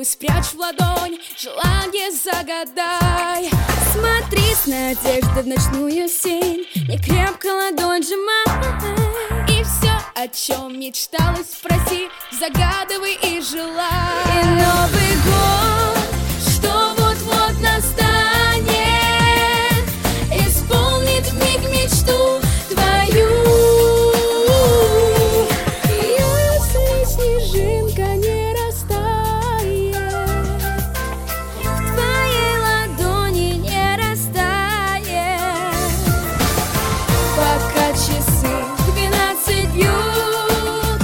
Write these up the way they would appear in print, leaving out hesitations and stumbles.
поцелуй спрячь в ладонь, желание загадай. Смотри с надеждой в ночную сень, не крепко ладонь сжимай. И все, о чем мечталось, спроси, загадывай и желай. И Новый год, что вот-вот настанет, исполнит вмиг мечту твою. Если снежинка не растает, в твоей ладони не растает, пока часы 12 бьют,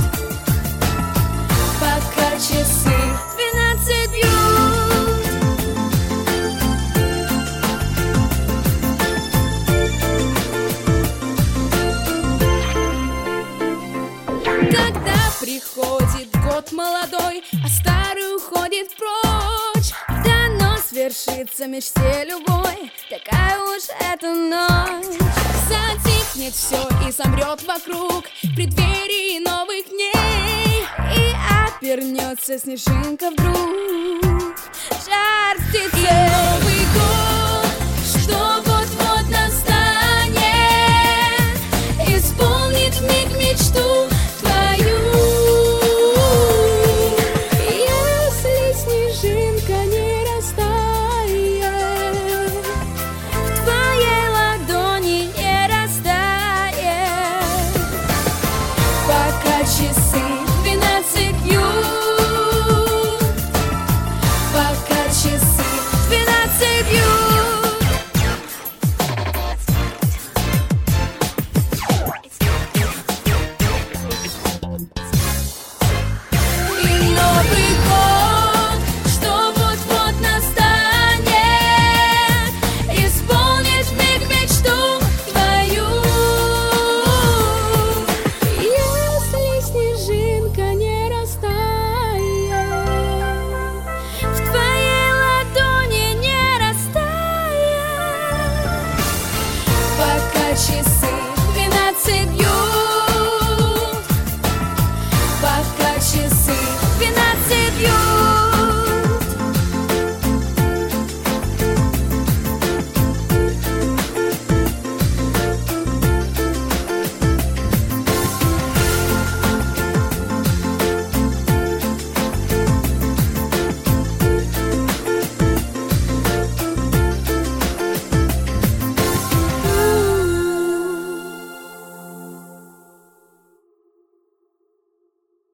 пока часы 12 бьют. Когда приходит год молодой, а старый уходит прочь, дано свершится мечте любой, такая уж эта ночь. Затихнет все и замрет вокруг в преддверии новых дней, и обернется снежинка вдруг.